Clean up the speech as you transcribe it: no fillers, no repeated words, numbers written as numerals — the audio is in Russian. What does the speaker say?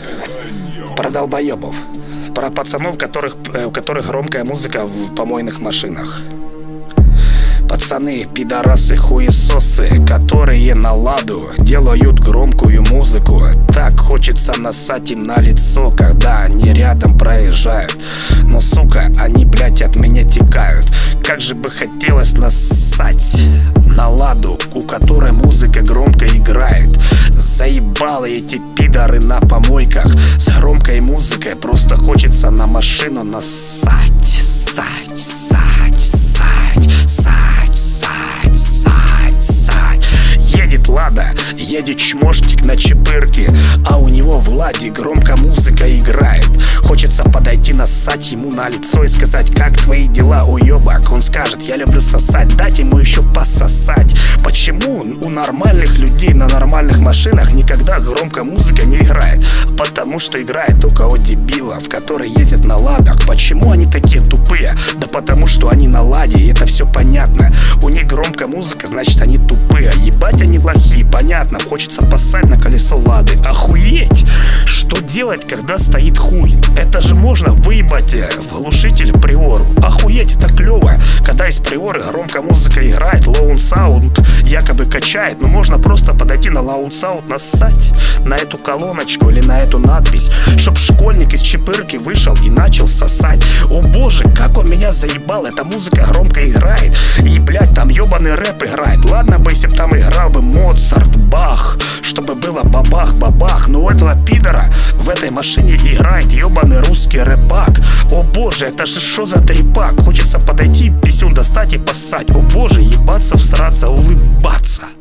Про долбоебов. Про пацанов, у которых громкая музыка в помойных машинах. Пацаны, пидорасы, хуесосы, которые на ладу делают громкую музыку. Так хочется нассать им на лицо, когда они рядом проезжают. Но, сука, они, блять, от меня текают. Как же бы хотелось нассать на ладу, у которой музыка громко играет. Заебалы эти пидоры на помойках. С громкой музыкой просто хочется на машину нассать. Едет Лада, едет чмошник на чепырке, а у него в Ладе громко музыка играет. Хочется подойти, нассать ему на лицо и сказать: как твои дела, уёбок? Он скажет: я люблю сосать, дать ему еще пососать. Почему у нормальных людей на нормальных машинах никогда громко музыка не играет? Потому что играет только у дебилов, которые ездят на Ладах. Почему они такие тупые? Да потому что они на Ладе, и это все понятно. У них громкая музыка, значит они тупые. Ебать, они лохи, понятно. Хочется поссать на колесо Лады. Охуеть! Что делать, когда стоит хуй? Это же можно выебать в глушитель приору. Охуеть, это клево. Когда из приоры громко музыка играет, лоунд саунд якобы качает. Но можно просто подойти на лоунд саунд, нассать на эту колоночку или на эту надпись, чтоб школьник из чепырки вышел и начал сосать. О боже, как он меня заебал. Эта музыка громко играет. И, блядь, там ебаный рэп играет. Ладно бы, если б там играл бы Моцарт, Бах, чтобы было бабах-бабах. Но у этого пидора в этой машине играет ебаный русский рэпак. О боже, это же что за трепак? Хочется подойти, писюн достать и поссать. О боже, ебаться, всраться, улыбаться.